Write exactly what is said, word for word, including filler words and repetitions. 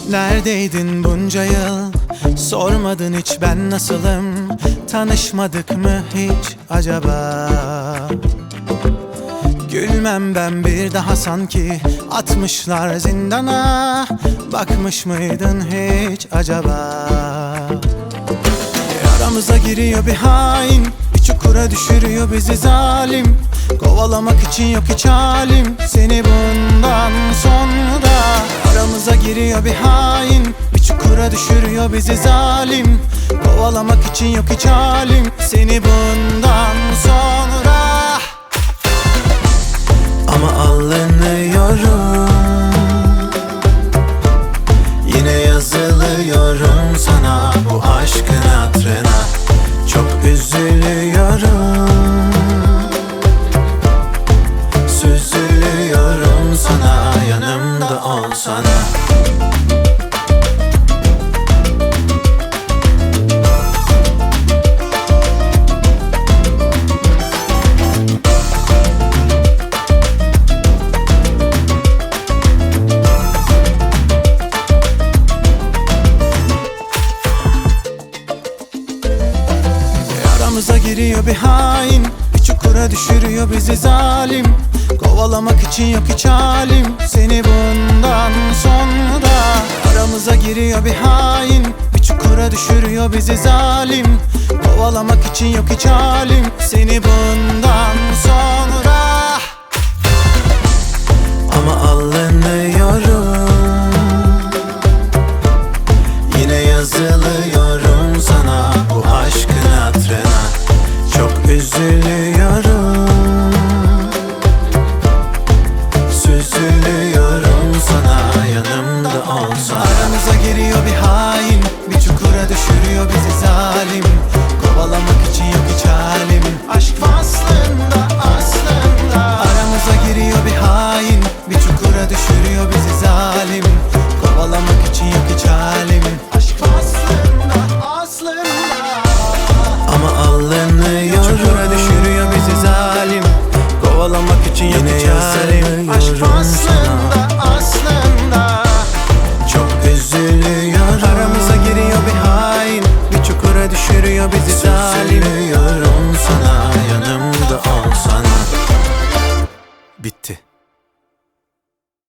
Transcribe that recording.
Neredeydin bunca yıl? Sormadın hiç ben nasılım? Tanışmadık mı hiç acaba? Gülmem ben bir daha sanki atmışlar zindana. Bakmış mıydın hiç acaba? Aramıza giriyor bir hain, bir çukura düşürüyor bizi zalim. Kovalamak için yok hiç halim seni bundan sonra. Aramıza giriyor bir hain, bir çukura düşürüyor bizi zalim. Kovalamak için yok hiç halim seni bundan sonra. Ama alınıyorum, yine yazılıyorum sana bu aşkın hatırına. Çok üzülüyorum, süzülüyorum sana, yanımda olsana. Aramıza giriyor bir hain, bir çukura düşürüyor bizi zalim. Kovalamak için yok hiç halim seni bundan sonra. Aramıza giriyor bir hain, bir çukura düşürüyor bizi zalim. Kovalamak için yok hiç halim seni bundan sonra. Ama alınıyorum, yine yazılıyorum sana bu aşkın hatırına. Çok üzülüyorum, süzülüyorum sana, yanımda olsana. Aramıza giriyor bir hain, bir çukura düşürüyor bizi zalim.